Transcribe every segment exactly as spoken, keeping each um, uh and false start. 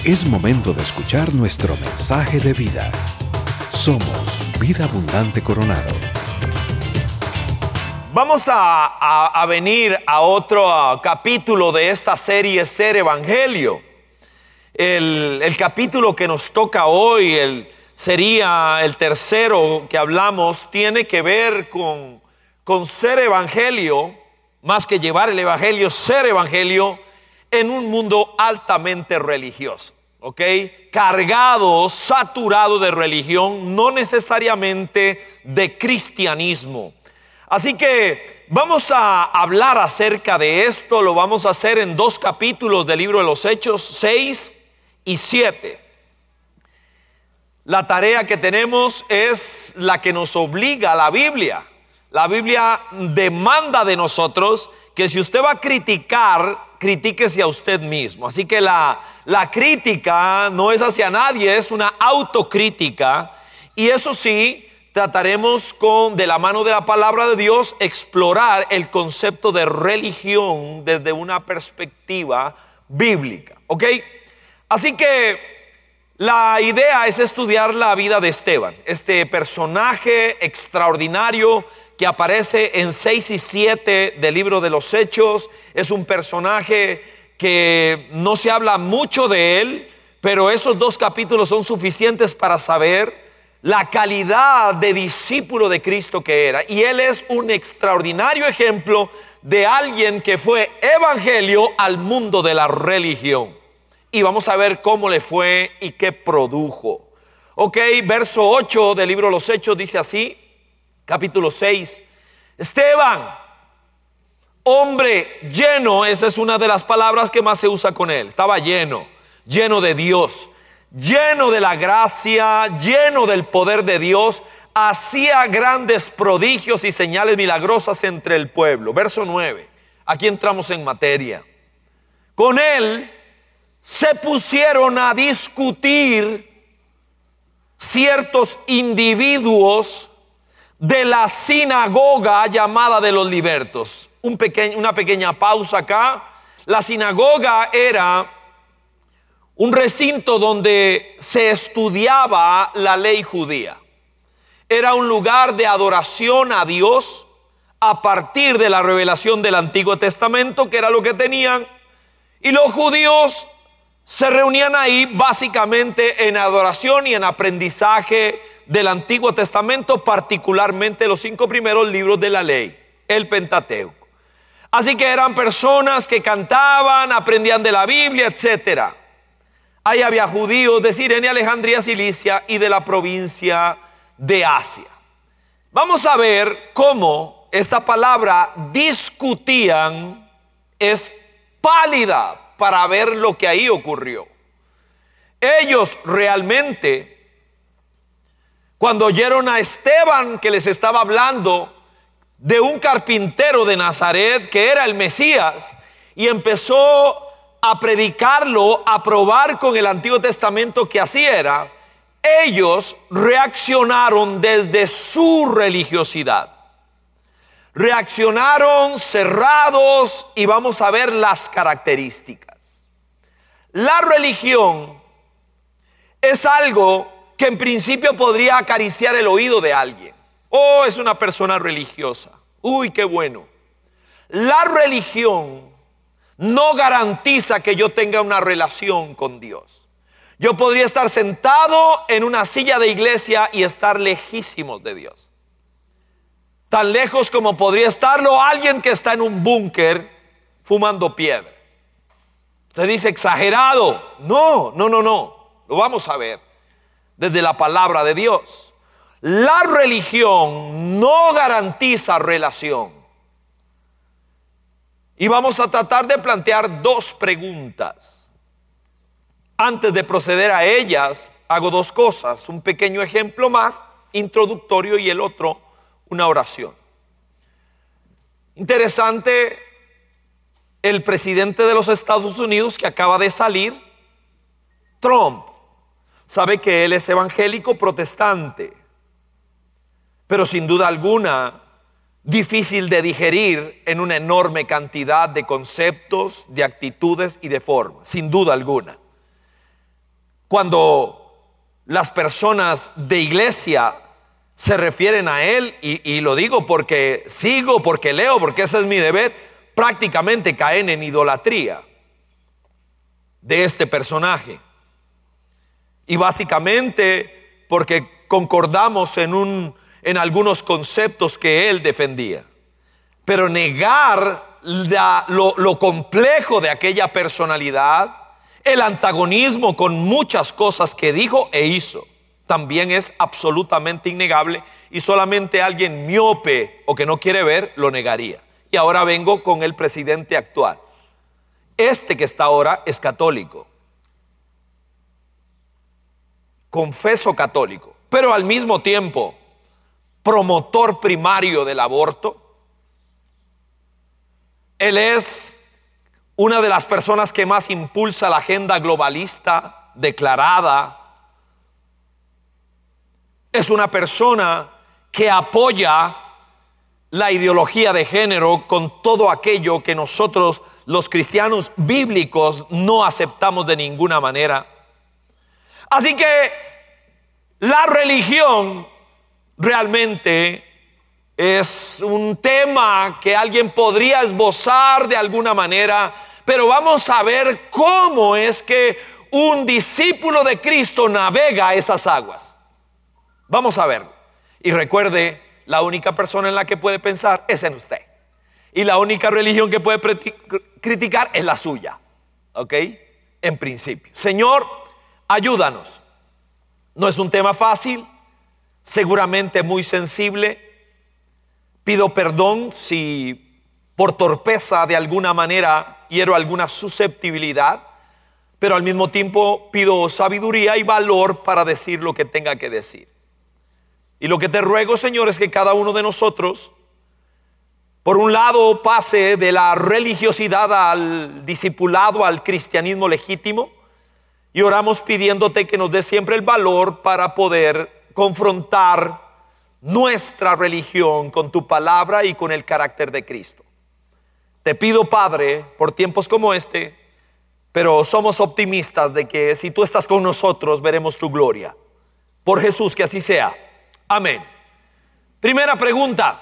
Es momento de escuchar nuestro mensaje de vida. Somos Vida Abundante Coronado. Vamos a, a, a venir a otro uh, capítulo de esta serie Ser Evangelio. El, el capítulo que nos toca hoy, el, sería el tercero que hablamos, tiene que ver con, con ser evangelio, más que llevar el evangelio, ser evangelio en un mundo altamente religioso, ¿ok? Cargado, saturado de religión, no necesariamente de cristianismo. Así que vamos a hablar acerca de esto, lo vamos a hacer en dos capítulos del libro de los Hechos, seis y siete. La tarea que tenemos es la que nos obliga a la Biblia. La Biblia demanda de nosotros que si usted va a criticar, critíquese a usted mismo. Así que la, la crítica no es hacia nadie, es una autocrítica. Y eso sí, trataremos con, de la mano de la palabra de Dios, explorar el concepto de religión desde una perspectiva bíblica. ¿Ok? Así que la idea es estudiar la vida de Esteban, este personaje extraordinario que aparece en seis y siete del libro de los Hechos. Es un personaje que no se habla mucho de él, pero esos dos capítulos son suficientes para saber la calidad de discípulo de Cristo que era. Y él es un extraordinario ejemplo de alguien que fue evangelio al mundo de la religión. Y vamos a ver cómo le fue y qué produjo. Ok, verso ocho del libro de los Hechos dice así. Capítulo seis, Esteban, hombre lleno, esa es una de las palabras que más se usa con él. Estaba lleno, lleno de Dios, lleno de la gracia, lleno del poder de Dios, hacía grandes prodigios y señales milagrosas entre el pueblo. Verso nueve, aquí entramos en materia. Con él se pusieron a discutir ciertos individuos de la sinagoga llamada de los libertos. Un pequeño, una pequeña pausa acá. La sinagoga era un recinto donde se estudiaba la ley judía. Era un lugar de adoración a Dios a partir de la revelación del Antiguo Testamento, que era lo que tenían. Y los judíos se reunían ahí básicamente en adoración y en aprendizaje del Antiguo Testamento, particularmente los cinco primeros libros de la ley, el Pentateuco. Así que eran personas que cantaban, aprendían de la Biblia, etcétera. Ahí había judíos de Cirene, Alejandría, Cilicia y de la provincia de Asia. Vamos a ver cómo esta palabra discutían es pálida para ver lo que ahí ocurrió. Ellos realmente, cuando oyeron a Esteban que les estaba hablando de un carpintero de Nazaret que era el Mesías, y empezó a predicarlo, a probar con el Antiguo Testamento que así era, ellos reaccionaron desde su religiosidad. Reaccionaron cerrados y vamos a ver las características. La religión es algo que en principio podría acariciar el oído de alguien. Oh, es una persona religiosa. Uy, qué bueno. La religión no garantiza que yo tenga una relación con Dios. Yo podría estar sentado en una silla de iglesia y estar lejísimos de Dios. Tan lejos como podría estarlo alguien que está en un búnker fumando piedra. Usted dice exagerado. No, no, no, no. Lo vamos a ver desde la palabra de Dios. La religión no garantiza relación. Y vamos a tratar de plantear dos preguntas. Antes de proceder a ellas, hago dos cosas. Un pequeño ejemplo más, introductorio, y el otro, una oración. Interesante, el presidente de los Estados Unidos que acaba de salir, Trump, sabe que él es evangélico protestante, pero sin duda alguna difícil de digerir en una enorme cantidad de conceptos, de actitudes y de formas, sin duda alguna. cuando las personas de iglesia se refieren a él, y, y lo digo porque sigo, porque leo, porque ese es mi deber, prácticamente caen en idolatría de este personaje. Y básicamente porque concordamos en, un, en algunos conceptos que él defendía. Pero negar la, lo, lo complejo de aquella personalidad, el antagonismo con muchas cosas que dijo e hizo, también es absolutamente innegable, y solamente alguien miope o que no quiere ver lo negaría. Y ahora vengo con el presidente actual. Este que está ahora es católico, confeso católico, pero al mismo tiempo promotor primario del aborto. Él es una de las personas que más impulsa la agenda globalista declarada. Es una persona que apoya la ideología de género con todo aquello que nosotros los cristianos bíblicos no aceptamos de ninguna manera. Así que la religión realmente es un tema que alguien podría esbozar de alguna manera, pero vamos a ver cómo es que un discípulo de Cristo navega esas aguas. Vamos a verlo. Y recuerde, la única persona en la que puede pensar es en usted. Y la única religión que puede criticar es la suya. ¿Ok? En principio. Señor, ayúdanos. No es un tema fácil, seguramente muy sensible. Pido perdón si por torpeza de alguna manera hiero alguna susceptibilidad, pero al mismo tiempo pido sabiduría y valor para decir lo que tenga que decir. Y lo que te ruego, Señor, es que cada uno de nosotros, por un lado, pase de la religiosidad al discipulado, al cristianismo legítimo, y oramos pidiéndote que nos dé siempre el valor para poder confrontar nuestra religión con tu palabra y con el carácter de Cristo. Te pido, Padre, por tiempos como este, pero somos optimistas de que si tú estás con nosotros veremos tu gloria. Por Jesús, que así sea. Amén. Primera pregunta.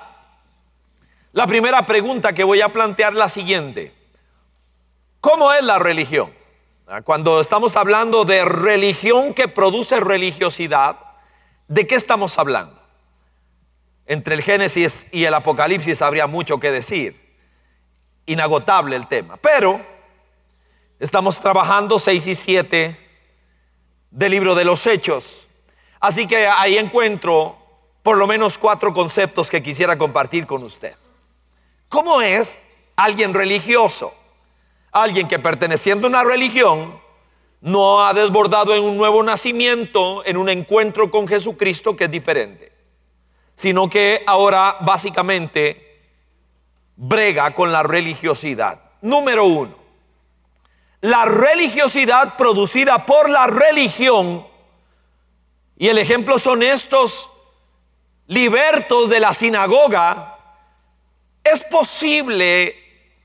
La primera pregunta que voy a plantear es la siguiente: ¿cómo es la religión? Cuando estamos hablando de religión que produce religiosidad, ¿de qué estamos hablando? Entre el Génesis y el Apocalipsis habría mucho que decir, inagotable el tema, pero estamos trabajando seis y siete del libro de los Hechos, así que ahí encuentro por lo menos cuatro conceptos que quisiera compartir con usted. ¿Cómo es alguien religioso? Alguien que, perteneciendo a una religión, no ha desbordado en un nuevo nacimiento, en un encuentro con Jesucristo que es diferente, sino que ahora básicamente brega con la religiosidad. Número uno, la religiosidad producida por la religión, y el ejemplo son estos libertos de la sinagoga. Es posible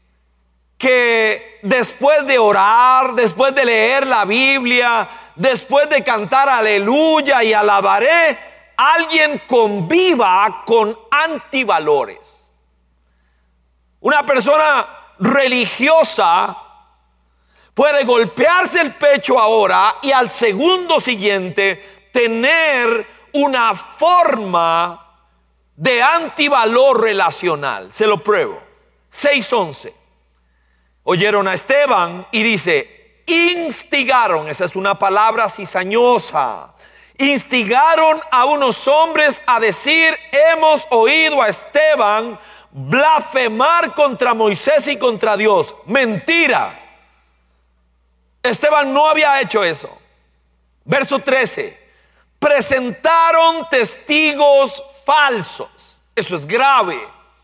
que después de orar, después de leer la Biblia, después de cantar aleluya y alabaré, alguien conviva con antivalores. Una persona religiosa puede golpearse el pecho ahora y al segundo siguiente tener una forma de antivalor relacional. Se lo pruebo. seis once. Oyeron a Esteban y dice, instigaron, esa es una palabra cizañosa, instigaron a unos hombres a decir, hemos oído a Esteban blasfemar contra Moisés y contra Dios. Mentira. Esteban no había hecho eso. Verso trece. Presentaron testigos falsos. Eso es grave.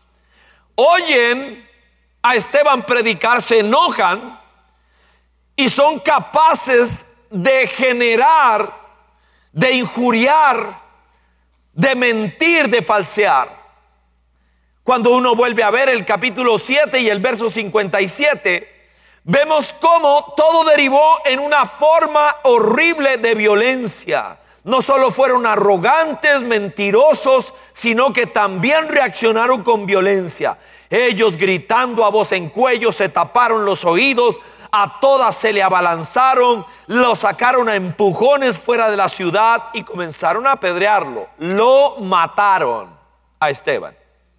Oyen a Esteban predicar, se enojan y son capaces de generar, de injuriar, de mentir, de falsear. Cuando uno vuelve a ver el capítulo siete y el verso cincuenta y siete, vemos cómo todo derivó en una forma horrible de violencia. No solo fueron arrogantes, mentirosos, sino que también reaccionaron con violencia. Ellos, gritando a voz en cuello, se taparon los oídos, a todas se le abalanzaron, lo sacaron a empujones fuera de la ciudad y comenzaron a apedrearlo. Lo mataron a Esteban.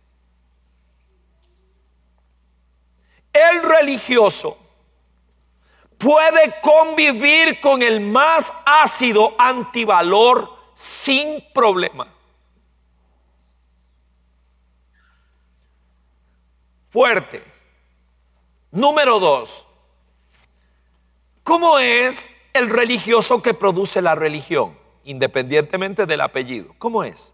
El religioso puede convivir con el más ácido antivalor sin problema. Fuerte. Número dos. ¿Cómo es el religioso que produce la religión? Independientemente del apellido. ¿Cómo es?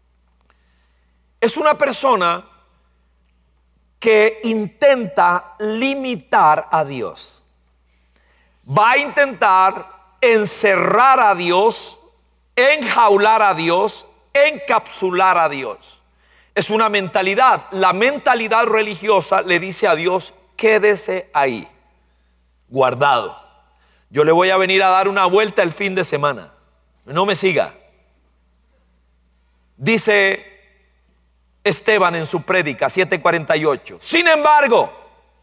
Es una persona que intenta limitar a Dios. Va a intentar encerrar a Dios, enjaular a Dios, encapsular a Dios. Es una mentalidad. La mentalidad religiosa le dice a Dios: quédese ahí, guardado. Yo le voy a venir a dar una vuelta el fin de semana. No me siga. Dice Esteban en su prédica siete cuarenta y ocho. Sin embargo,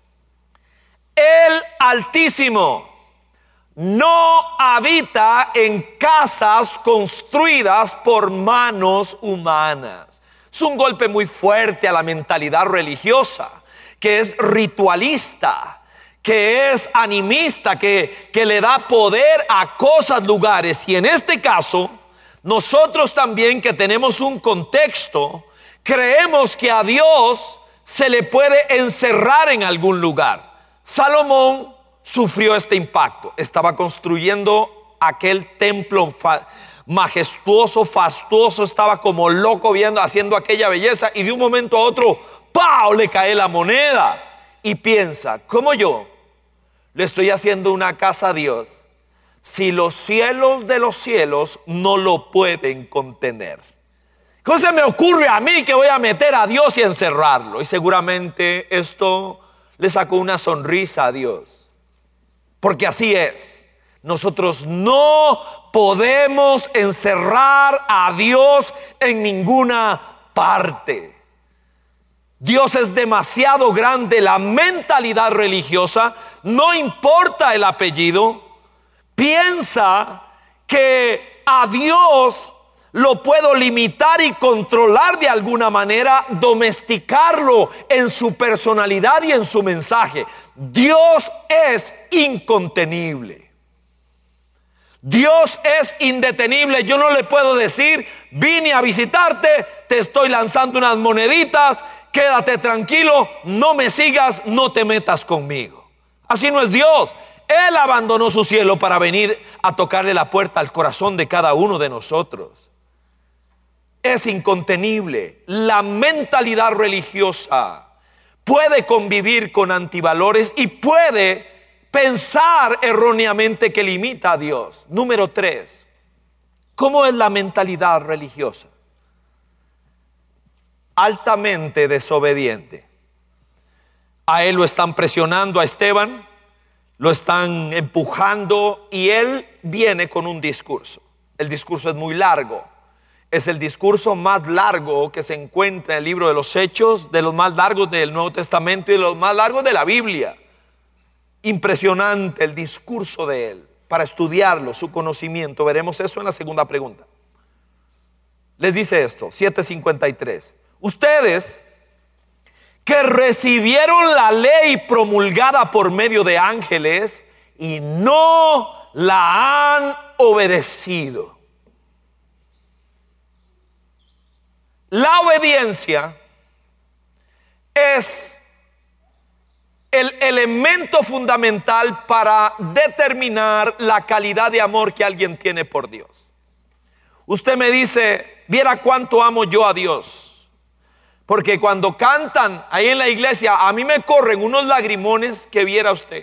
el Altísimo no habita en casas construidas por manos humanas. Es un golpe muy fuerte a la mentalidad religiosa, que es ritualista, que es animista, que, que le da poder a cosas, lugares. Y en este caso, nosotros también, que tenemos un contexto, creemos que a Dios se le puede encerrar en algún lugar. Salomón sufrió este impacto. Estaba construyendo aquel templo fa- majestuoso, fastuoso. Estaba como loco viendo, haciendo aquella belleza, y de un momento a otro, ¡pau!, le cae la moneda. Y piensa: ¿cómo yo le estoy haciendo una casa a Dios si los cielos de los cielos no lo pueden contener? ¿Cómo se me ocurre a mí que voy a meter a Dios y encerrarlo? Y seguramente esto le sacó una sonrisa a Dios, porque así es. Nosotros no podemos encerrar a Dios en ninguna parte. Dios es demasiado grande. La mentalidad religiosa, no importa el apellido, piensa que a Dios lo puedo limitar y controlar de alguna manera, domesticarlo en su personalidad y en su mensaje. Dios es incontenible. Dios es indetenible. Yo no le puedo decir: vine a visitarte, te estoy lanzando unas moneditas, quédate tranquilo, no me sigas, no te metas conmigo. Así no es Dios. Él abandonó su cielo para venir a tocarle la puerta al corazón de cada uno de nosotros. Es incontenible. La mentalidad religiosa puede convivir con antivalores y puede pensar erróneamente que limita a Dios. Número tres. ¿Cómo es la mentalidad religiosa? Altamente desobediente. A él lo están presionando, a Esteban lo están empujando, y él viene con un discurso. El discurso es muy largo. Es el discurso más largo que se encuentra en el libro de los Hechos, de los más largos del Nuevo Testamento y de los más largos de la Biblia. Impresionante el discurso de él. Para estudiarlo, su conocimiento, veremos eso en la segunda pregunta. Les dice esto, siete cincuenta y tres. Ustedes que recibieron la ley promulgada por medio de ángeles y no la han obedecido. La obediencia es el elemento fundamental para determinar la calidad de amor que alguien tiene por Dios. Usted me dice: viera cuánto amo yo a Dios, porque cuando cantan ahí en la iglesia, a mí me corren unos lagrimones que viera usted.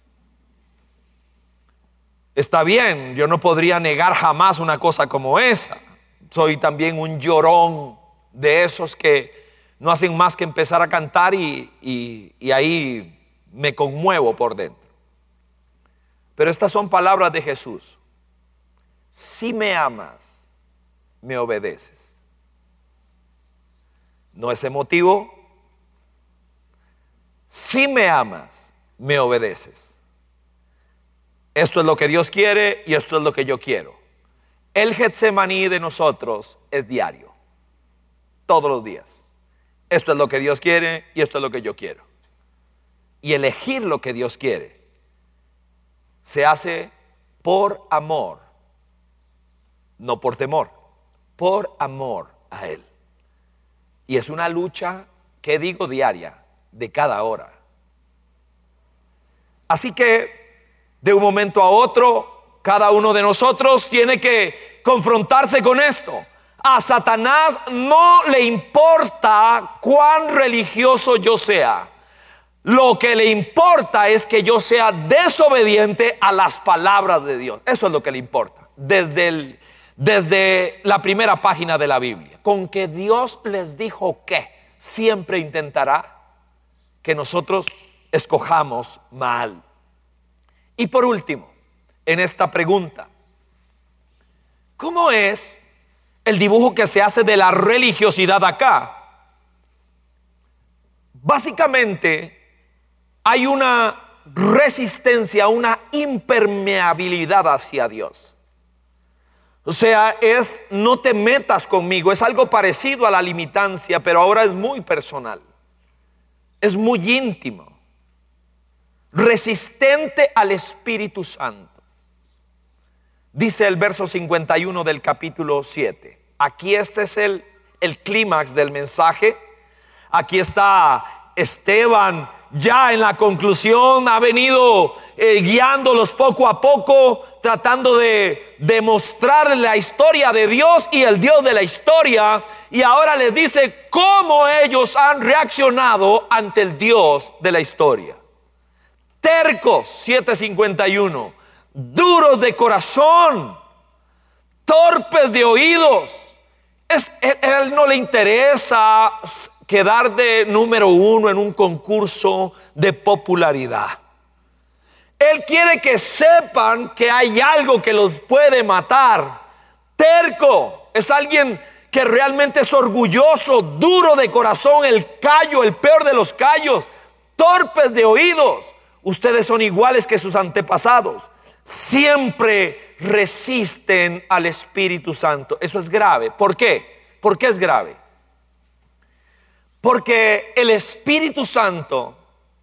Está bien, yo no podría negar jamás una cosa como esa. Soy también un llorón de esos que no hacen más que empezar a cantar y, y, y ahí me conmuevo por dentro. Pero estas son palabras de Jesús. Si me amas, me obedeces. ¿No es emotivo? Si me amas, me obedeces. Esto es lo que Dios quiere y esto es lo que yo quiero. El Getsemaní de nosotros es diario, todos los días. Esto es lo que Dios quiere y esto es lo que yo quiero. Y elegir lo que Dios quiere se hace por amor, no por temor, por amor a Él. Y es una lucha, que digo, diaria, de cada hora. Así que de un momento a otro, cada uno de nosotros tiene que confrontarse con esto. A Satanás no le importa cuán religioso yo sea. Lo que le importa es que yo sea desobediente a las palabras de Dios. Eso es lo que le importa. Desde, el, desde la primera página de la Biblia. Con que Dios les dijo que siempre intentará que nosotros escojamos mal. Y por último, en esta pregunta, ¿cómo es el dibujo que se hace de la religiosidad acá? Básicamente hay una resistencia, una impermeabilidad hacia Dios. O sea, es no te metas conmigo. Es algo parecido a la limitancia, pero ahora es muy personal. Es muy íntimo. Resistente al Espíritu Santo. Dice el verso cincuenta y uno del capítulo siete. Aquí este es el, el clímax del mensaje. Aquí está Esteban ya en la conclusión. Ha venido eh, guiándolos poco a poco, tratando de demostrar la historia de Dios y el Dios de la historia. Y ahora les dice cómo ellos han reaccionado ante el Dios de la historia. Tercos, siete cincuenta y uno, duros de corazón, torpes de oídos. Es, él, él no le interesa quedar de número uno en un concurso de popularidad. Él quiere que sepan que hay algo que los puede matar. Terco es alguien que realmente es orgulloso, duro de corazón, el callo, el peor de los callos, torpes de oídos. Ustedes son iguales que sus antepasados. Siempre resisten al Espíritu Santo. Eso es grave. ¿Por qué? ¿Por qué es grave? Porque el Espíritu Santo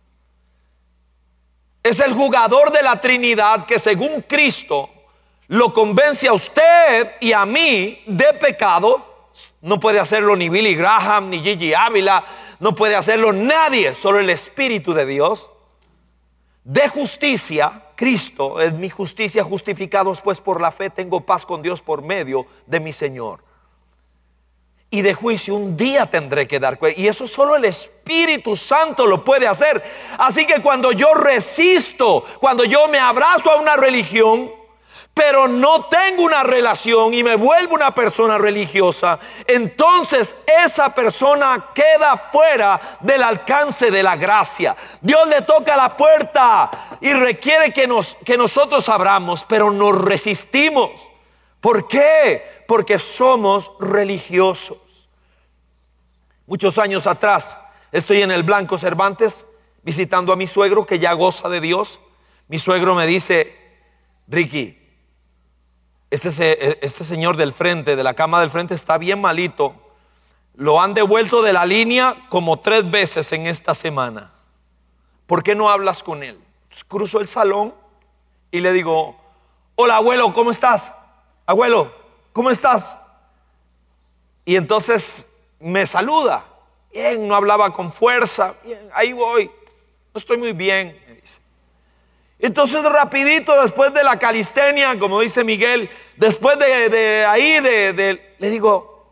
es el jugador de la Trinidad que, según Cristo, lo convence a usted y a mí de pecado. No puede hacerlo ni Billy Graham, ni Gigi Ávila. No puede hacerlo nadie, solo el Espíritu de Dios. De justicia, Cristo es mi justicia. Justificados pues por la fe, tengo paz con Dios por medio de mi Señor. Y de juicio, un día tendré que dar cuenta. Y eso solo el Espíritu Santo lo puede hacer. Así que cuando yo resisto, cuando yo me abrazo a una religión, pero no tengo una relación y me vuelvo una persona religiosa, entonces esa persona queda fuera del alcance de la gracia. Dios le toca la puerta y requiere que, nos, que nosotros abramos, pero nos resistimos. ¿Por qué? Porque somos religiosos. Muchos años atrás estoy en el Blanco Cervantes visitando a mi suegro, que ya goza de Dios. Mi suegro me dice: Ricky, Este, este señor del frente, de la cama del frente, está bien malito. Lo han devuelto de la línea como tres veces en esta semana. ¿Por qué no hablas con él? Entonces, cruzo el salón y le digo: hola, abuelo, ¿cómo estás? Abuelo, ¿cómo estás? Y entonces me saluda. Bien, no hablaba con fuerza. Bien, ahí voy. No estoy muy bien, me dice. Entonces rapidito, después de la calistenia, como dice Miguel, después de, de ahí, de, de, le digo: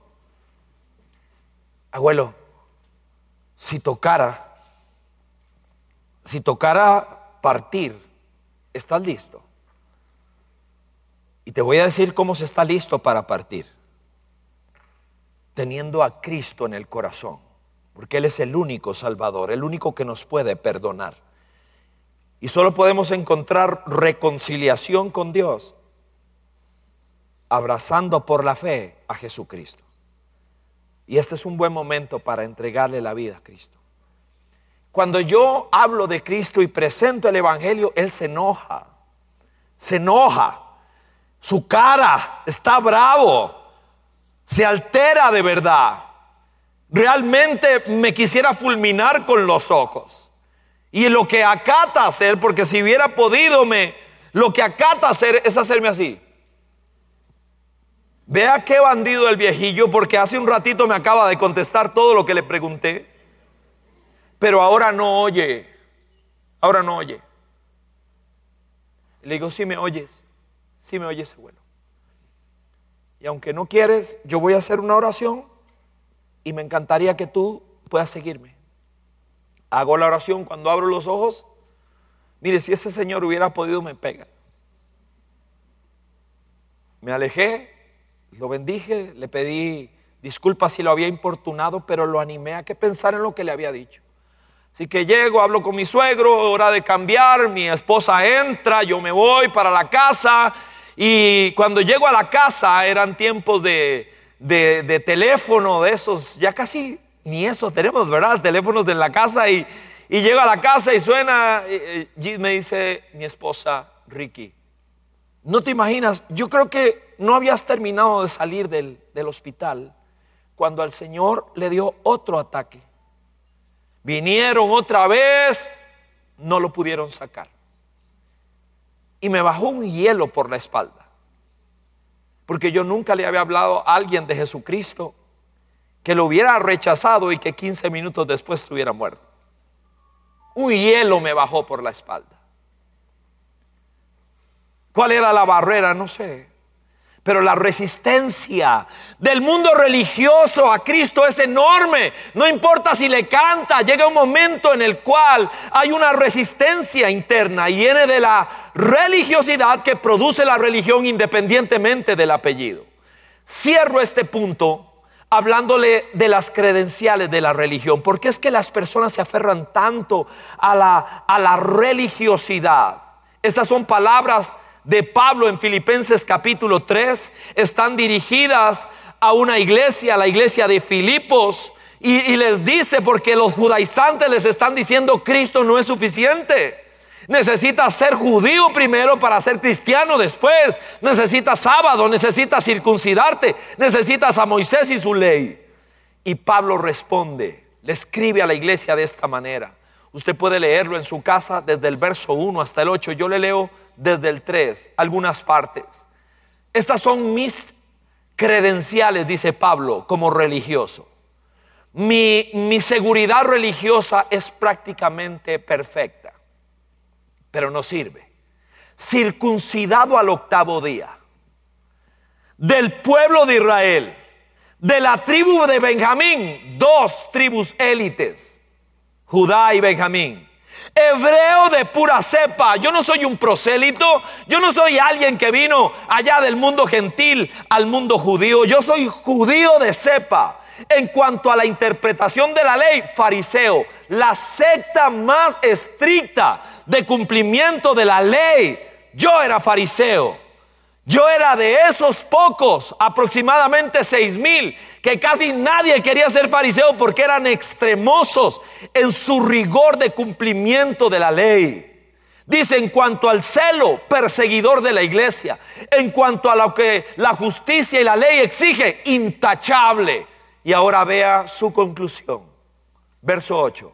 abuelo, si tocara, si tocara partir, ¿estás listo? Y te voy a decir cómo se está listo para partir. Teniendo a Cristo en el corazón, porque Él es el único Salvador, el único que nos puede perdonar. Y solo podemos encontrar reconciliación con Dios abrazando por la fe a Jesucristo. Y este es un buen momento para entregarle la vida a Cristo. Cuando yo hablo de Cristo y presento el Evangelio, Él se enoja. Se enoja. Su cara está bravo. Se altera de verdad. Realmente me quisiera fulminar con los ojos. Y lo que acata hacer, porque si hubiera podido, me, lo que acata hacer es hacerme así. Vea qué bandido el viejillo, porque hace un ratito me acaba de contestar todo lo que le pregunté. Pero ahora no oye. Ahora no oye. Le digo, sí me oyes. Sí me oyes, abuelo. Y aunque no quieres, yo voy a hacer una oración y me encantaría que tú puedas seguirme. Hago la oración cuando abro los ojos. Mire, si ese señor hubiera podido, me pega. Me alejé, lo bendije, le pedí disculpas si lo había importunado, pero lo animé a que pensara en lo que le había dicho. Así que llego, hablo con mi suegro, hora de cambiar, mi esposa entra, yo me voy para la casa. Y cuando llego a la casa eran tiempos de, de, de teléfono, de esos, ya casi ni eso tenemos, ¿verdad? Teléfonos de la casa. Y, y llego a la casa y suena, y, y me dice mi esposa, Ricky, no te imaginas, yo creo que no habías terminado de salir del, del hospital cuando al Señor le dio otro ataque. Vinieron otra vez, no lo pudieron sacar. Y me bajó un hielo por la espalda. Porque yo nunca le había hablado a alguien de Jesucristo que lo hubiera rechazado y que quince minutos después estuviera muerto. Un hielo me bajó por la espalda. ¿Cuál era la barrera? No sé. Pero la resistencia del mundo religioso a Cristo es enorme. No importa si le canta, llega un momento en el cual hay una resistencia interna y viene de la religiosidad que produce la religión independientemente del apellido. Cierro este punto hablándole de las credenciales de la religión. ¿Por qué es que las personas se aferran tanto a la, a la religiosidad? Estas son palabras de Pablo en Filipenses capítulo tres, están dirigidas a una iglesia, a la iglesia de Filipos, y, y les dice, porque los judaizantes les están diciendo Cristo no es suficiente. Necesitas ser judío primero para ser cristiano después. Necesitas sábado, necesitas circuncidarte, necesitas a Moisés y su ley. Y Pablo responde, le escribe a la iglesia de esta manera. Usted puede leerlo en su casa desde el verso uno hasta el ocho. Yo le leo desde el tres, algunas partes. Estas son mis credenciales, dice Pablo, como religioso. Mi, mi seguridad religiosa es prácticamente perfecta, pero no sirve. Circuncidado al octavo día, del pueblo de Israel, de la tribu de Benjamín, dos tribus élites, Judá y Benjamín. Hebreo de pura cepa. Yo no soy un prosélito. Yo no soy alguien que vino allá del mundo gentil al mundo judío. Yo soy judío de cepa. En cuanto a la interpretación de la ley, fariseo, la secta más estricta de cumplimiento de la ley. Yo era fariseo. Yo era de esos pocos, aproximadamente seis mil, que casi nadie quería ser fariseo porque eran extremosos en su rigor de cumplimiento de la ley. Dice, en cuanto al celo, perseguidor de la iglesia. En cuanto a lo que la justicia y la ley exige, intachable. Y ahora vea su conclusión. Verso ocho.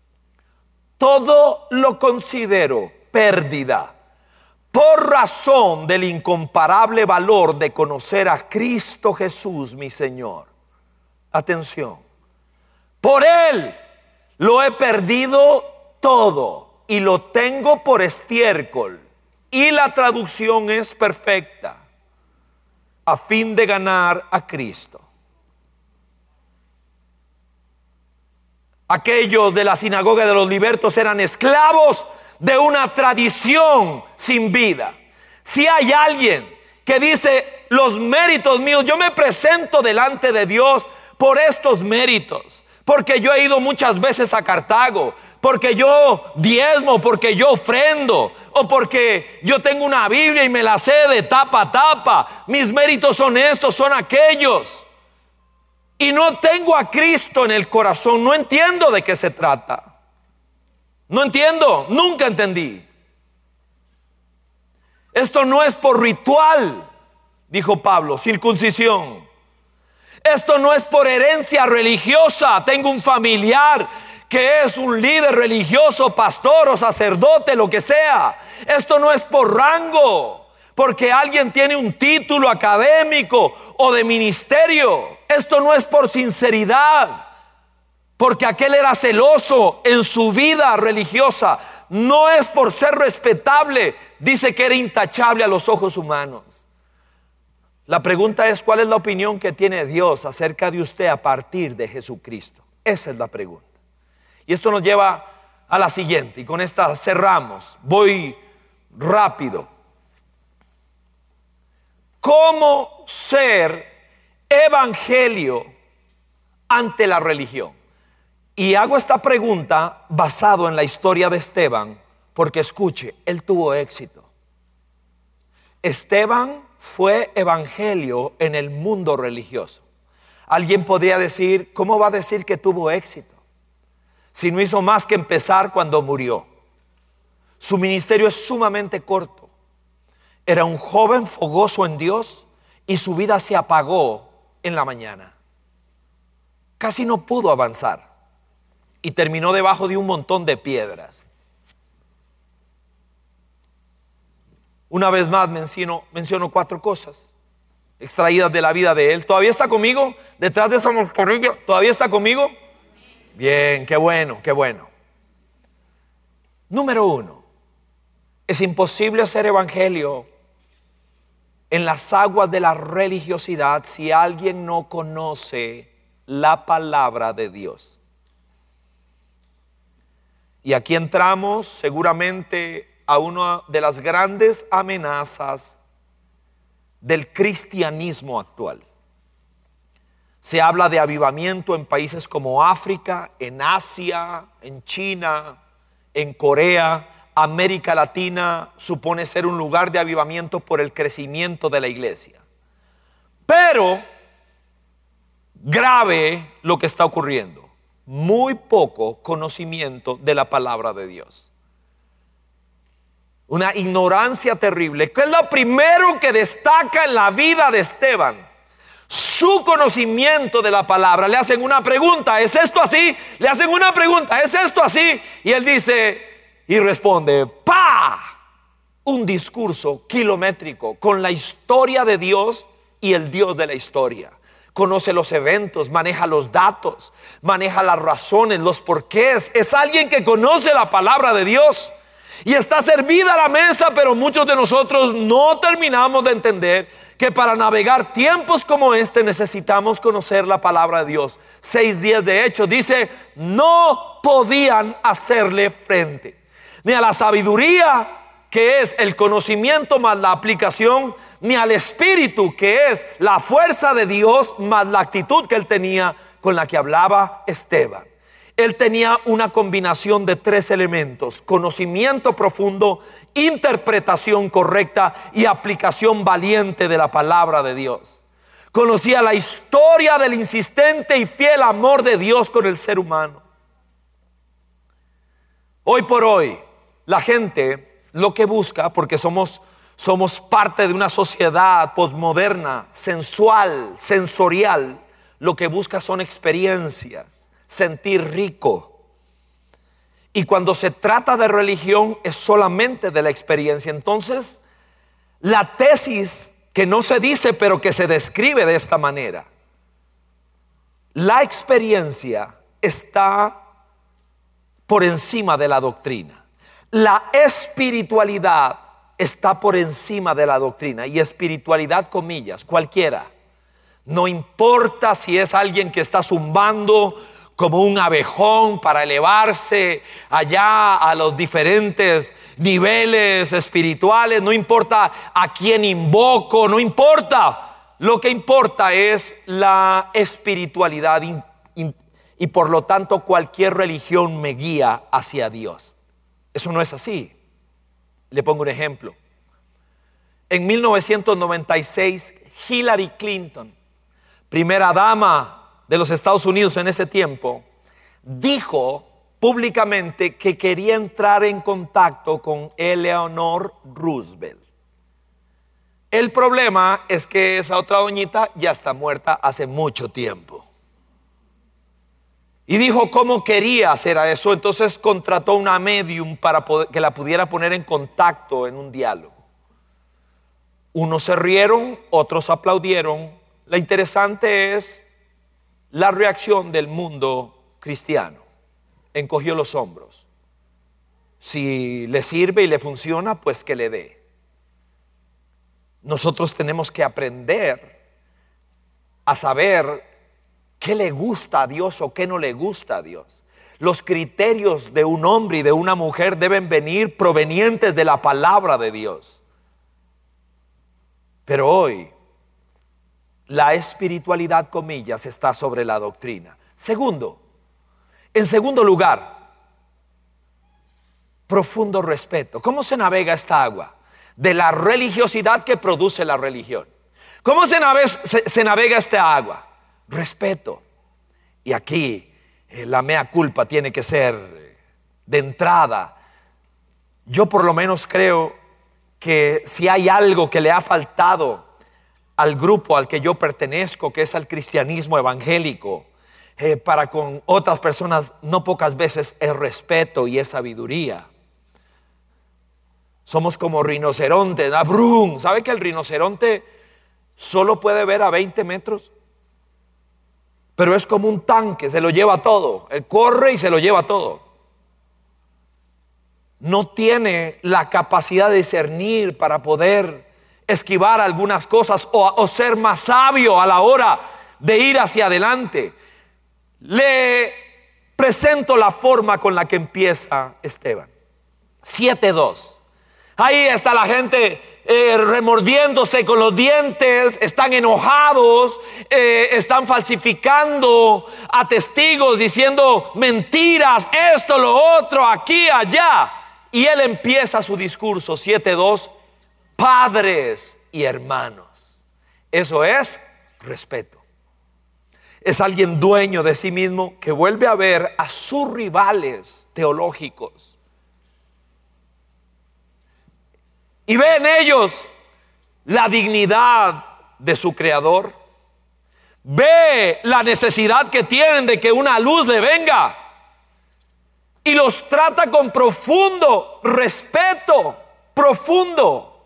Todo lo considero pérdida por razón del incomparable valor de conocer a Cristo Jesús, mi Señor. Atención. Por Él lo he perdido todo y lo tengo por estiércol. Y la traducción es perfecta. A fin de ganar a Cristo. Aquellos de la sinagoga de los libertos eran esclavos de una tradición sin vida. Si hay alguien que dice, los méritos míos, yo me presento delante de Dios por estos méritos, porque yo he ido muchas veces a Cartago, porque yo diezmo, porque yo ofrendo, o porque yo tengo una Biblia y me la sé de tapa a tapa. Mis méritos son estos, son aquellos. Y no tengo a Cristo en el corazón. No entiendo de qué se trata. No entiendo, nunca entendí. Esto no es por ritual, dijo Pablo, circuncisión. Esto no es por herencia religiosa. Tengo un familiar que es un líder religioso, pastor o sacerdote, lo que sea. Esto no es por rango, porque alguien tiene un título académico o de ministerio. Esto no es por sinceridad, porque aquel era celoso en su vida religiosa. No es por ser respetable. Dice que era intachable a los ojos humanos. La pregunta es: ¿cuál es la opinión que tiene Dios acerca de usted a partir de Jesucristo? Esa es la pregunta. Y esto nos lleva a la siguiente, y con esta cerramos. Voy rápido. ¿Cómo ser evangelio ante la religión? Y hago esta pregunta basado en la historia de Esteban, porque escuche, él tuvo éxito. Esteban fue evangelio en el mundo religioso. Alguien podría decir: ¿cómo va a decir que tuvo éxito si no hizo más que empezar cuando murió? Su ministerio es sumamente corto. Era un joven fogoso en Dios y su vida se apagó en la mañana. Casi no pudo avanzar y terminó debajo de un montón de piedras. Una vez más menciono, menciono cuatro cosas extraídas de la vida de él. ¿Todavía está conmigo? Detrás de esa mascarilla, ¿todavía está conmigo? Bien, qué bueno, qué bueno. Número uno, es imposible hacer evangelio en las aguas de la religiosidad si alguien no conoce la palabra de Dios. Y aquí entramos seguramente a una de las grandes amenazas del cristianismo actual. Se habla de avivamiento en países como África, en Asia, en China, en Corea. América Latina supone ser un lugar de avivamiento por el crecimiento de la iglesia. Pero grave lo que está ocurriendo: muy poco conocimiento de la palabra de Dios. Una ignorancia terrible. ¿Qué es lo primero que destaca en la vida de Esteban? Su conocimiento de la palabra. Le hacen una pregunta: ¿es esto así? Le hacen una pregunta: ¿es esto así? Y él dice y responde: ¡pa! Un discurso kilométrico con la historia de Dios y el Dios de la historia. Conoce los eventos, maneja los datos, maneja las razones, los porqués. Es alguien que conoce la palabra de Dios. Y está servida la mesa, pero muchos de nosotros no terminamos de entender que para navegar tiempos como este necesitamos conocer la palabra de Dios. seis diez de Hechos dice: no podían hacerle frente ni a la sabiduría, que es el conocimiento más la aplicación, ni al espíritu, que es la fuerza de Dios más la actitud que él tenía con la que hablaba Esteban. Él tenía una combinación de tres elementos: conocimiento profundo, interpretación correcta y aplicación valiente de la palabra de Dios. Conocía la historia del insistente y fiel amor de Dios con el ser humano. Hoy por hoy, la gente lo que busca, porque somos, somos parte de una sociedad posmoderna, sensual, sensorial, lo que busca son experiencias. Sentir rico. Y cuando se trata de religión es solamente de la experiencia. Entonces, la tesis que no se dice pero que se describe de esta manera: la experiencia está por encima de la doctrina. La espiritualidad está por encima de la doctrina. Y espiritualidad, comillas, cualquiera. No importa si es alguien que está zumbando como un abejón para elevarse allá a los diferentes niveles espirituales. No importa a quién invoco, no importa. Lo que importa es la espiritualidad in, in, y por lo tanto cualquier religión me guía hacia Dios. Eso no es así. Le pongo un ejemplo. En mil novecientos noventa y seis, Hillary Clinton, primera dama de los Estados Unidos en ese tiempo, dijo públicamente que quería entrar en contacto con Eleanor Roosevelt. El problema es que esa otra doñita ya está muerta hace mucho tiempo. Y dijo cómo quería hacer eso. Entonces contrató una medium para poder, que la pudiera poner en contacto en un diálogo. Unos se rieron, otros aplaudieron. Lo interesante es la reacción del mundo cristiano. Encogió los hombros. Si le sirve y le funciona, pues que le dé. Nosotros tenemos que aprender a saber qué le gusta a Dios o qué no le gusta a Dios. Los criterios de un hombre y de una mujer deben venir provenientes de la palabra de Dios. Pero hoy la espiritualidad, comillas, está sobre la doctrina. Segundo, en segundo lugar, profundo respeto. ¿Cómo se navega esta agua? De la religiosidad que produce la religión. ¿Cómo se navega, se, se navega esta agua? Respeto. Y aquí eh, la mea culpa tiene que ser de entrada. Yo por lo menos creo que si hay algo que le ha faltado al grupo al que yo pertenezco, que es al cristianismo evangélico, eh, para con otras personas no pocas veces es respeto y es sabiduría. Somos como rinocerontes, ¿no? Brum. ¿Sabe que el rinoceronte solo puede ver a veinte metros? Pero es como un tanque, se lo lleva todo. Él corre y se lo lleva todo. No tiene la capacidad de discernir para poder esquivar algunas cosas o, o ser más sabio a la hora de ir hacia adelante. Le presento la forma con la que empieza Esteban. siete dos. Ahí está la gente eh, remordiéndose con los dientes, están enojados, eh, están falsificando a testigos, diciendo mentiras, esto, lo otro, aquí, allá. Y él empieza su discurso, siete dos, padres y hermanos. Eso es respeto. Es alguien dueño de sí mismo que vuelve a ver a sus rivales teológicos. Y ve en ellos la dignidad de su creador. Ve la necesidad que tienen de que una luz le venga. Y los trata con profundo respeto, profundo.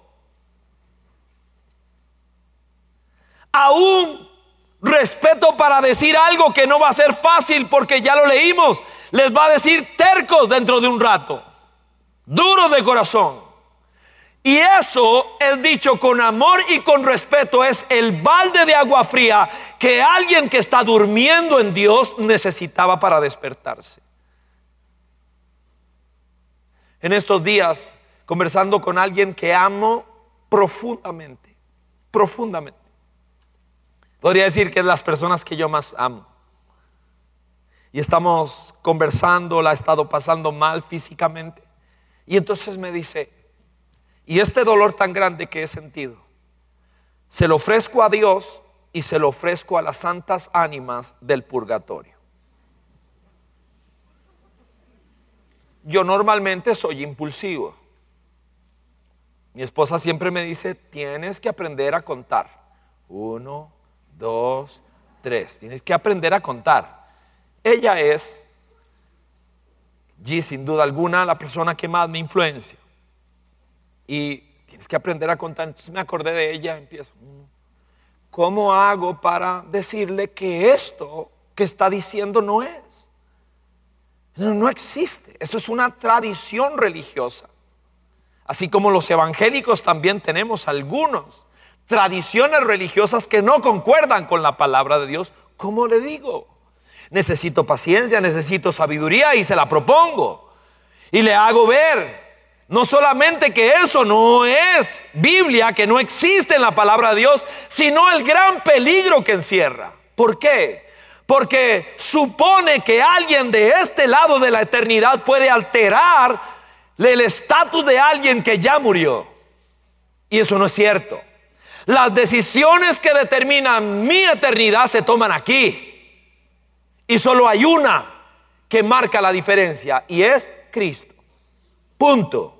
Aún respeto para decir algo que no va a ser fácil porque ya lo leímos. Les va a decir tercos dentro de un rato, duros de corazón. Y eso es dicho con amor y con respeto. Es el balde de agua fría que alguien que está durmiendo en Dios necesitaba para despertarse. En estos días, conversando con alguien que amo profundamente, profundamente. Podría decir que es las personas que yo más amo. Y estamos conversando, la ha estado pasando mal físicamente. Y entonces me dice, y este dolor tan grande que he sentido, se lo ofrezco a Dios y se lo ofrezco a las santas ánimas del purgatorio. Yo normalmente soy impulsivo. Mi esposa siempre me dice, tienes que aprender a contar. Uno, dos, tres. Tienes que aprender a contar. Ella es, y sin duda alguna, la persona que más me influencia. Y tienes que aprender a contar. Entonces me acordé de ella. Empiezo, ¿cómo hago para decirle que esto que está diciendo no es? No, no existe. Esto es una tradición religiosa. Así como los evangélicos también tenemos algunos tradiciones religiosas que no concuerdan con la palabra de Dios. ¿Cómo le digo? Necesito paciencia, necesito sabiduría y se la propongo. Y le hago ver no solamente que eso no es Biblia, que no existe en la palabra de Dios, sino el gran peligro que encierra. ¿Por qué? porque supone que alguien de este lado de la eternidad puede alterar el estatus de alguien que ya murió. Y eso no es cierto. Las decisiones que determinan mi eternidad se toman aquí. Y solo hay una que marca la diferencia, y es Cristo. Punto.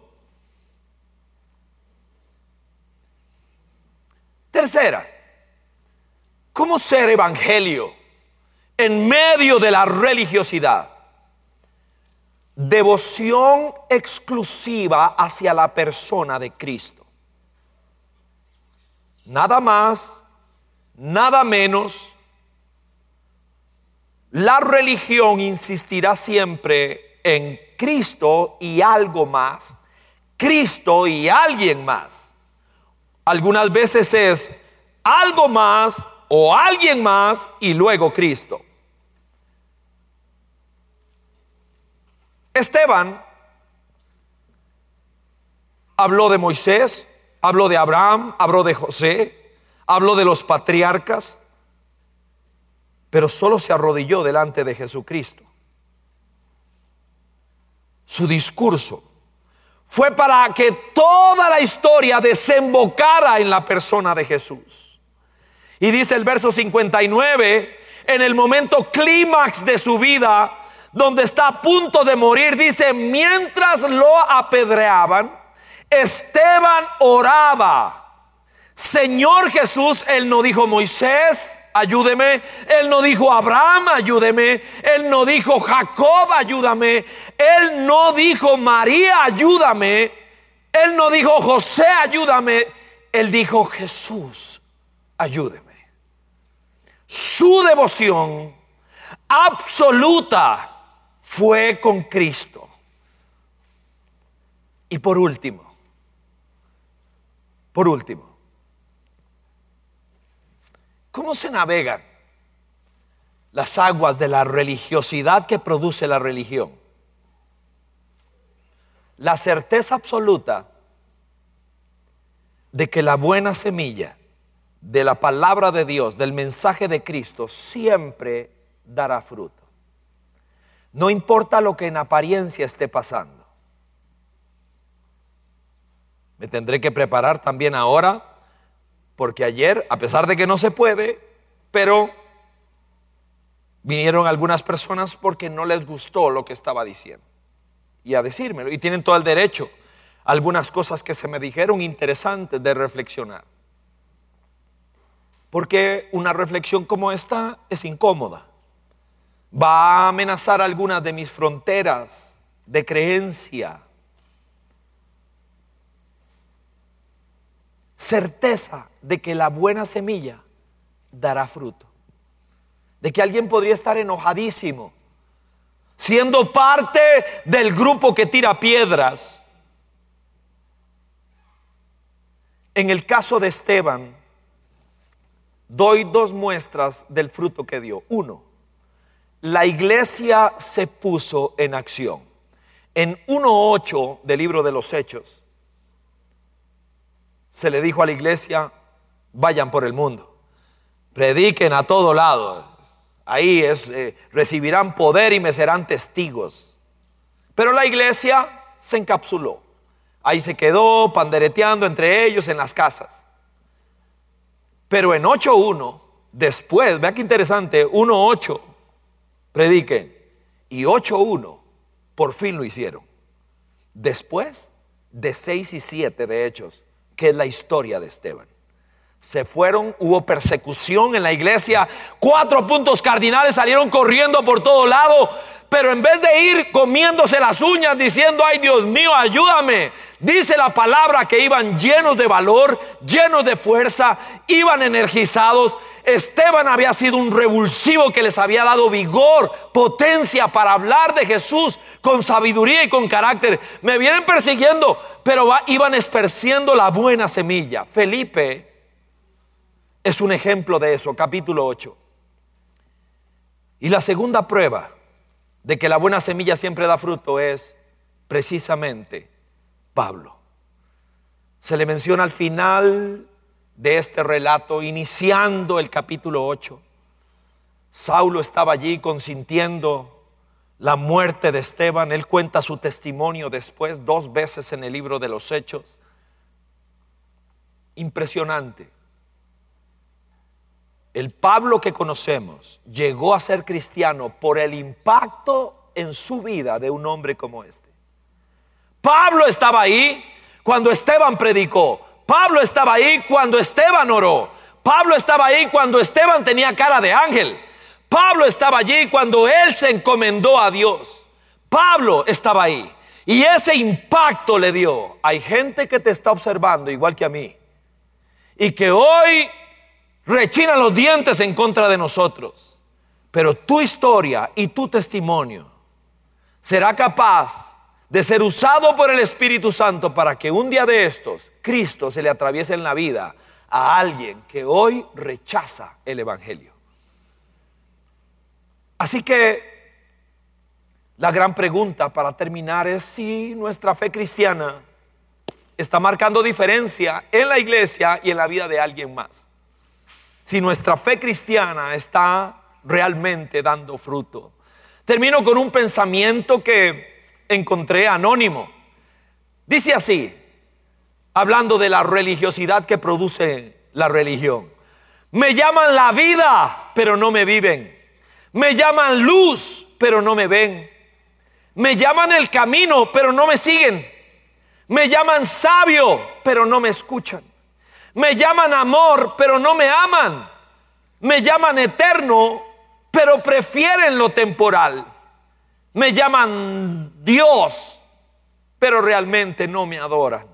Tercera, ¿cómo ser evangelio en medio de la religiosidad? Devoción exclusiva hacia la persona de Cristo. Nada más, nada menos. La religión insistirá siempre en Cristo y algo más, Cristo y alguien más. Algunas veces es algo más o alguien más y luego Cristo. Esteban habló de Moisés, habló de Abraham, habló de José, habló de los patriarcas, pero solo se arrodilló delante de Jesucristo. Su discurso fue para que toda la historia desembocara en la persona de Jesús. Y dice el verso cincuenta y nueve, en el momento clímax de su vida, donde está a punto de morir, dice: mientras lo apedreaban, Esteban oraba. Señor Jesús, él no dijo Moisés, ayúdeme. Él no dijo Abraham, ayúdeme. Él no dijo Jacob, ayúdame. Él no dijo María, ayúdame. Él no dijo José, ayúdame. Él dijo Jesús, ayúdeme. Su devoción absoluta fue con Cristo. Y por último, por último, ¿cómo se navegan las aguas de la religiosidad que produce la religión? La certeza absoluta de que la buena semilla de la palabra de Dios, del mensaje de Cristo, siempre dará fruto. No importa lo que en apariencia esté pasando. Me tendré que preparar también ahora, porque ayer, a pesar de que no se puede, pero vinieron algunas personas porque no les gustó lo que estaba diciendo, y a decírmelo, y tienen todo el derecho. Algunas cosas que se me dijeron interesantes de reflexionar, porque una reflexión como esta es incómoda. Va a amenazar algunas de mis fronteras de creencia. Certeza de que la buena semilla dará fruto. De que alguien podría estar enojadísimo, siendo parte del grupo que tira piedras. En el caso de Esteban, doy dos muestras del fruto que dio. Uno, la iglesia se puso en acción. En uno ocho del libro de los Hechos, se le dijo a la iglesia: vayan por el mundo, prediquen a todo lado. Ahí es, eh, recibirán poder y me serán testigos. Pero la iglesia se encapsuló. Ahí se quedó pandereteando entre ellos en las casas. Pero en ocho uno, después, vea qué interesante, uno ocho, prediquen, y ocho uno, por fin lo hicieron. Después de seis y siete de Hechos, que es la historia de Esteban, se fueron, hubo persecución en la iglesia. Cuatro puntos cardinales salieron corriendo por todo lado, pero en vez de ir comiéndose las uñas diciendo: ay Dios mío, ayúdame, dice la palabra que iban llenos de valor, llenos de fuerza, iban energizados. Esteban había sido un revulsivo que les había dado vigor, potencia para hablar de Jesús con sabiduría y con carácter. Me vienen persiguiendo, pero va, iban esparciendo la buena semilla. Felipe es un ejemplo de eso, capítulo ocho. Y la segunda prueba de que la buena semilla siempre da fruto es precisamente Pablo. Se le menciona al final de este relato, iniciando el capítulo ocho. Saulo estaba allí consintiendo la muerte de Esteban. Él cuenta su testimonio después dos veces en el libro de los Hechos. Impresionante. El Pablo que conocemos llegó a ser cristiano por el impacto en su vida de un hombre como este. Pablo estaba ahí cuando Esteban predicó. Pablo estaba ahí cuando Esteban oró. Pablo estaba ahí cuando Esteban tenía cara de ángel. Pablo estaba allí cuando él se encomendó a Dios. Pablo estaba ahí. Y ese impacto le dio. Hay gente que te está observando igual que a mí, y que hoy rechinan los dientes en contra de nosotros. Pero tu historia y tu testimonio será capaz de ser usado por el Espíritu Santo para que un día de estos Cristo se le atraviese en la vida a alguien que hoy rechaza el Evangelio. Así que la gran pregunta para terminar es si nuestra fe cristiana está marcando diferencia en la iglesia y en la vida de alguien más. Si nuestra fe cristiana está realmente dando fruto. Termino con un pensamiento que encontré anónimo. Dice así, hablando de la religiosidad que produce la religión: me llaman la vida, pero no me viven. Me llaman luz, pero no me ven. Me llaman el camino, pero no me siguen. Me llaman sabio, pero no me escuchan. Me llaman amor, pero no me aman. Me llaman eterno, pero prefieren lo temporal. Me llaman Dios, pero realmente no me adoran.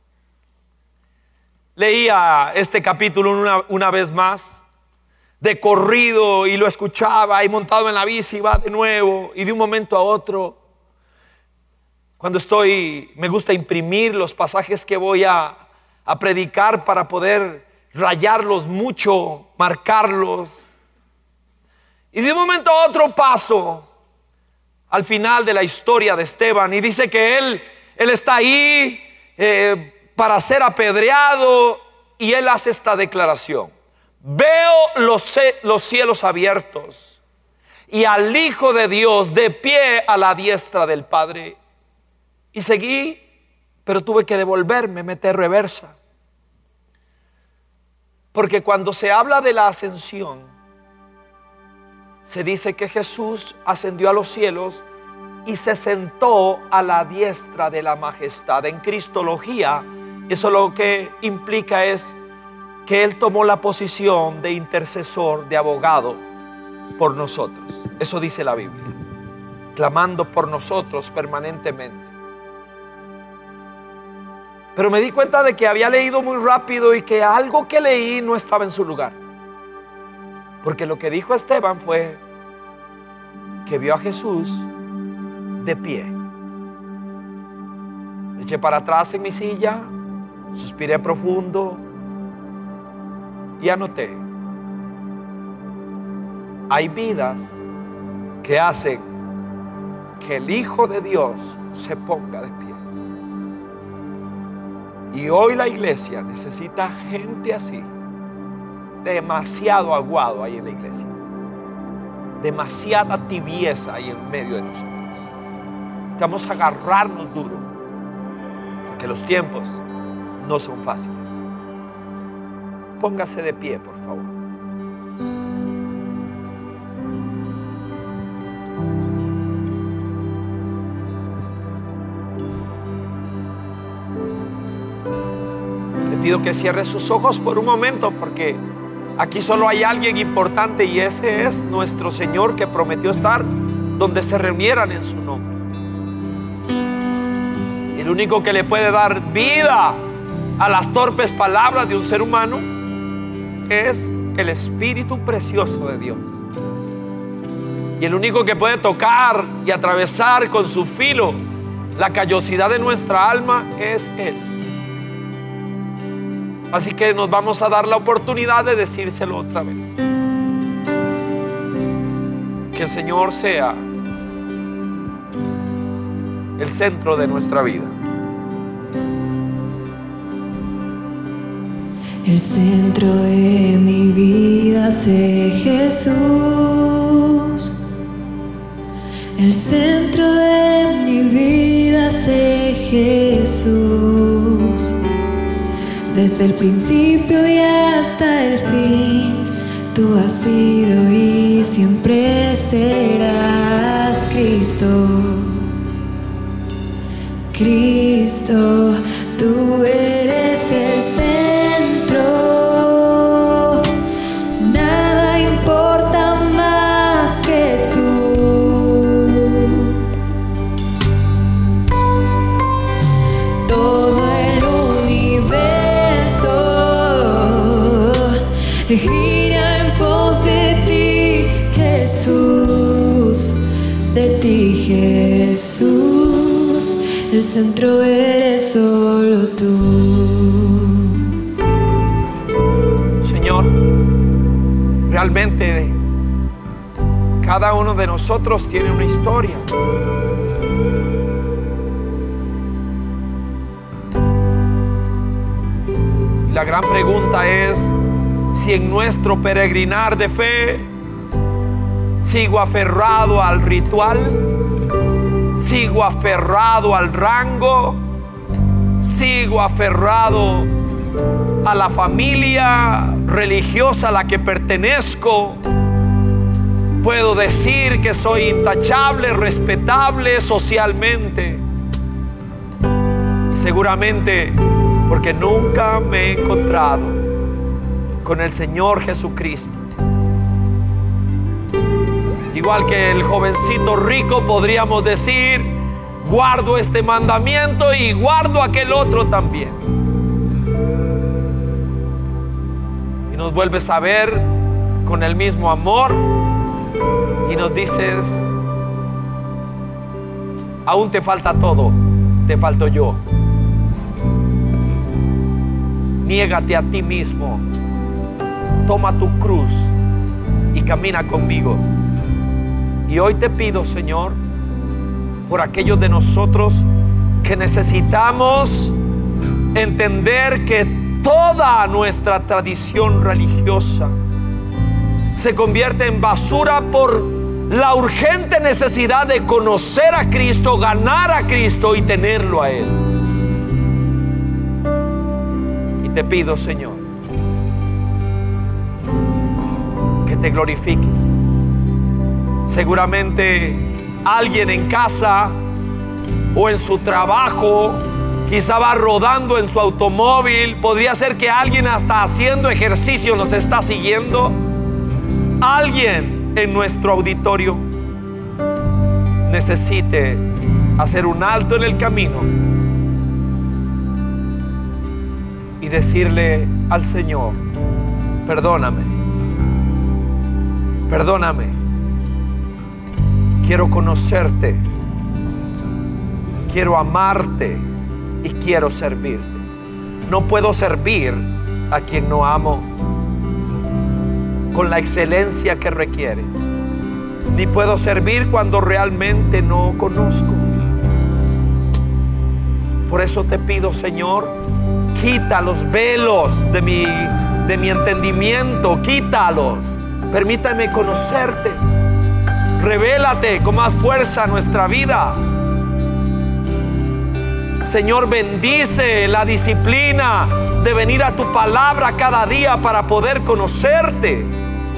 Leía este capítulo una, una vez más, de corrido, y lo escuchaba, y montado en la bici va de nuevo, y de un momento a otro, cuando estoy, me gusta imprimir los pasajes que voy a, a predicar para poder rayarlos mucho, marcarlos, y de un momento a otro paso al final de la historia de Esteban, y dice que él, él está ahí eh, para ser apedreado, y él hace esta declaración: veo los, los cielos abiertos y al Hijo de Dios de pie a la diestra del Padre. Y seguí, pero tuve que devolverme, meter reversa. Porque cuando se habla de la ascensión, se dice que Jesús ascendió a los cielos y se sentó a la diestra de la majestad. En cristología, eso lo que implica es que Él tomó la posición de intercesor, de abogado por nosotros. Eso dice la Biblia, clamando por nosotros permanentemente. Pero me di cuenta de que había leído muy rápido y que algo que leí no estaba en su lugar. Porque lo que dijo Esteban fue que vio a Jesús de pie. Me eché para atrás en mi silla, suspiré profundo y anoté: hay vidas que hacen que el Hijo de Dios se ponga de pie. Y hoy la iglesia necesita gente así. Demasiado aguado hay en la iglesia, demasiada tibieza hay en medio de nosotros. Necesitamos agarrarnos duro, porque los tiempos no son fáciles. Póngase de pie, por favor. Le pido que cierre sus ojos por un momento, porque aquí solo hay alguien importante, y ese es nuestro Señor, que prometió estar donde se reunieran en su nombre. Y el único que le puede dar vida a las torpes palabras de un ser humano es el Espíritu precioso de Dios. Y el único que puede tocar y atravesar con su filo la callosidad de nuestra alma es Él. Así que nos vamos a dar la oportunidad de decírselo otra vez. Que el Señor sea el centro de nuestra vida. El centro de mi vida sé Jesús. El centro de mi vida sé Jesús. Desde el principio y hasta el fin, tú has sido y siempre serás Cristo. Cristo, tú eres el centro. Nada importa más que tú. Todo el universo gira en pos de ti, Jesús, de ti, Jesús. El centro eres solo tú. Señor, realmente cada uno de nosotros tiene una historia. Y la gran pregunta es si en nuestro peregrinar de fe sigo aferrado al ritual, sigo aferrado al rango, sigo aferrado a la familia religiosa a la que pertenezco. Puedo decir que soy intachable, respetable socialmente, y seguramente porque nunca me he encontrado con el Señor Jesucristo. Igual que el jovencito rico, podríamos decir: guardo este mandamiento y guardo aquel otro también. Y nos vuelves a ver con el mismo amor y nos dices: aún te falta todo, te falto yo. Niégate a ti mismo, toma tu cruz y camina conmigo. Y hoy te pido, Señor, por aquellos de nosotros que necesitamos entender que toda nuestra tradición religiosa se convierte en basura por la urgente necesidad de conocer a Cristo, ganar a Cristo y tenerlo a Él. Y te pido, Señor, que te glorifiques. Seguramente alguien en casa o en su trabajo quizá va rodando en su automóvil. Podría ser que alguien hasta haciendo ejercicio nos está siguiendo. Alguien en nuestro auditorio necesite hacer un alto en el camino y decirle al Señor: perdóname, perdóname. Quiero conocerte, quiero amarte y quiero servirte. No puedo servir a quien no amo con la excelencia que requiere, ni puedo servir cuando realmente no conozco. Por eso te pido, Señor, quita los velos de mi, de mi entendimiento, quítalos. Permítame conocerte. Revélate con más fuerza a nuestra vida. Señor, bendice la disciplina de venir a tu palabra cada día para poder conocerte.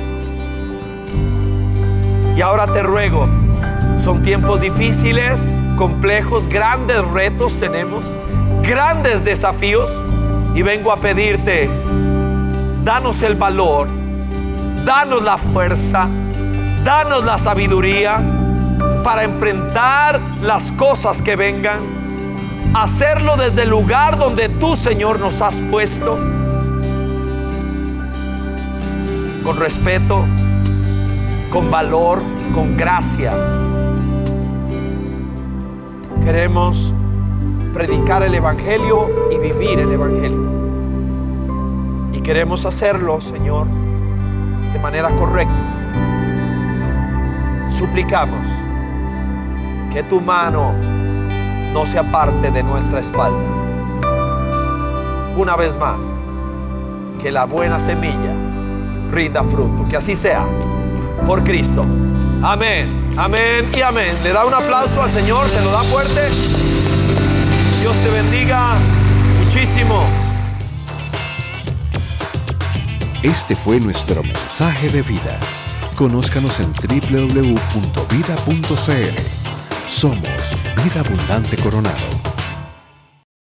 Y ahora te ruego, son tiempos difíciles, complejos, grandes retos tenemos, grandes desafíos, y vengo a pedirte: danos el valor, danos la fuerza, danos la sabiduría para enfrentar las cosas que vengan, hacerlo desde el lugar donde tú, Señor, nos has puesto, con respeto, con valor, con gracia. Queremos predicar el Evangelio y vivir el Evangelio, y queremos hacerlo, Señor, de manera correcta. Suplicamos que tu mano no se aparte de nuestra espalda. Una vez más, que la buena semilla rinda fruto. Que así sea, por Cristo. Amén, amén y amén. Le da un aplauso al Señor, se lo da fuerte. Dios te bendiga muchísimo. Este fue nuestro mensaje de vida. Conózcanos en doble u doble u doble u punto vida punto c l. Somos Vida Abundante Coronado.